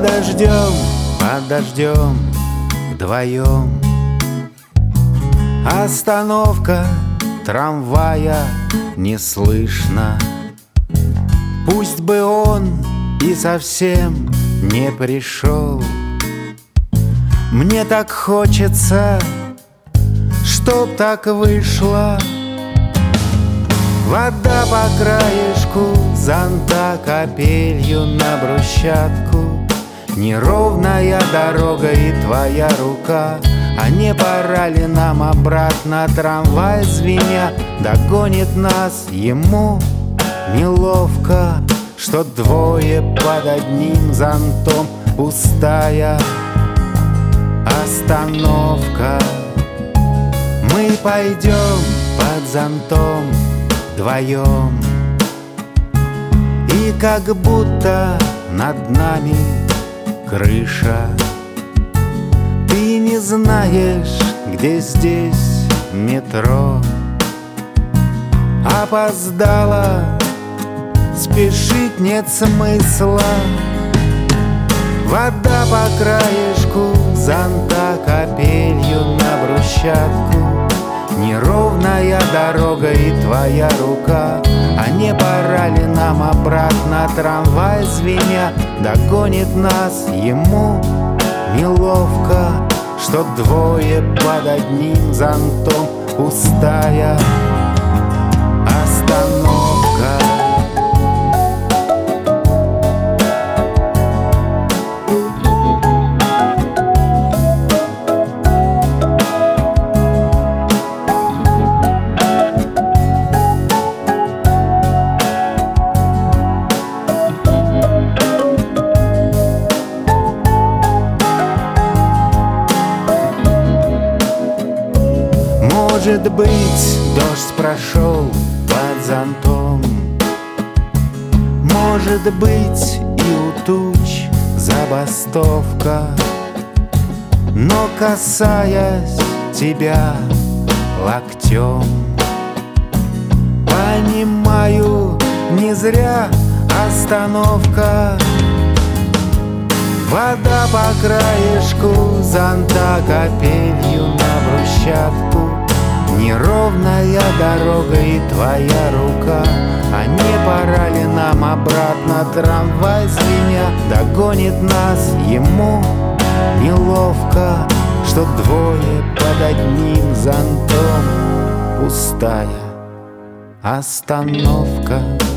подождем вдвоем. Остановка трамвая не слышно. Пусть бы он и совсем не пришел. Мне так хочется, чтоб так вышло. Вода по краешку зонта капелью на брусчатку. Неровная дорога и твоя рука. А не пора ли нам обратно? Трамвай звеня догонит нас. Ему неловко, что двое под одним зонтом. Пустая остановка. Мы пойдем под зонтом вдвоем. И как будто над нами крыша. Ты не знаешь, где здесь метро. Опоздала, спешить нет смысла. Вода по краешку зонта капелью на брусчатку. Неровная дорога и твоя рука. А не пора ли нам обратно? Трамвай звеня догонит нас. Ему неловко, что двое под одним зонтом. Пустая остановка. Может быть, дождь прошел под зонтом. Может быть, и у туч забастовка. Но касаясь тебя локтем, понимаю, не зря остановка. Вода по краешку зонта капелью на брусчатку. Неровная дорога и твоя рука. А не пора ли нам обратно? Трамвай звеня догонит нас. Ему неловко, что двое под одним зонтом. Пустая остановка.